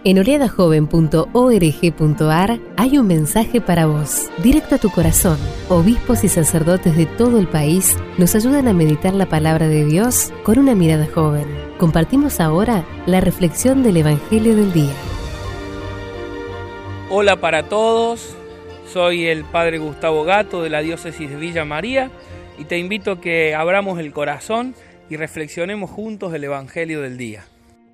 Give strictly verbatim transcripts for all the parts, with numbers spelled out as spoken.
En oleada joven punto org punto ar hay un mensaje para vos, directo a tu corazón. Obispos y sacerdotes de todo el país nos ayudan a meditar la palabra de Dios con una mirada joven. Compartimos ahora la reflexión del Evangelio del Día. Hola para todos, soy el Padre Gustavo Gato de la Diócesis de Villa María y te invito a que abramos el corazón y reflexionemos juntos el Evangelio del Día.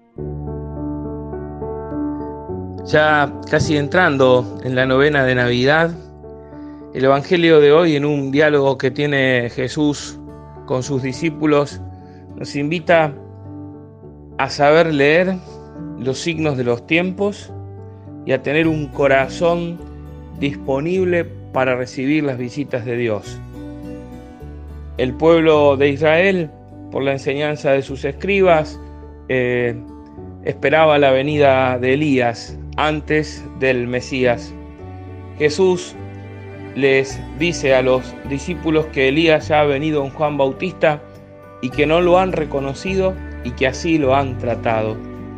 Ya casi entrando en la novena de Navidad, el Evangelio de hoy, en un diálogo que tiene Jesús con sus discípulos, nos invita a saber leer los signos de los tiempos y a tener un corazón disponible para recibir las visitas de Dios. El pueblo de Israel, por la enseñanza de sus escribas, eh, esperaba la venida de Elías antes del Mesías. Jesús les dice a los discípulos que Elías ya ha venido en Juan Bautista y que no lo han reconocido y que así lo han tratado.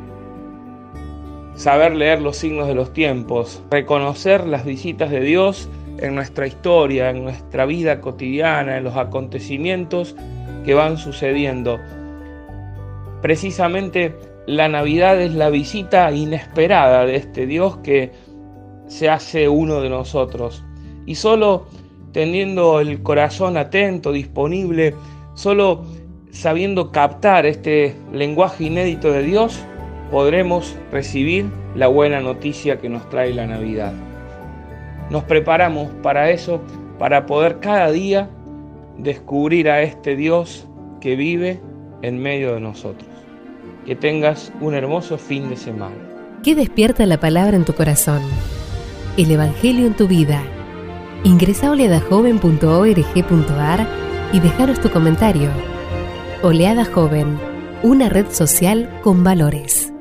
Saber leer los signos de los tiempos, reconocer las visitas de Dios en nuestra historia, en nuestra vida cotidiana, en los acontecimientos que van sucediendo. Precisamente la Navidad es la visita inesperada de este Dios que se hace uno de nosotros. Y solo teniendo el corazón atento, disponible, solo sabiendo captar este lenguaje inédito de Dios, podremos recibir la buena noticia que nos trae la Navidad. Nos preparamos para eso, para poder cada día descubrir a este Dios que vive en medio de nosotros. Que tengas un hermoso fin de semana. ¿Qué despierta la palabra en tu corazón? El Evangelio en tu vida. Ingresa a oleada joven punto org punto ar y dejaros tu comentario. Oleada Joven, una red social con valores.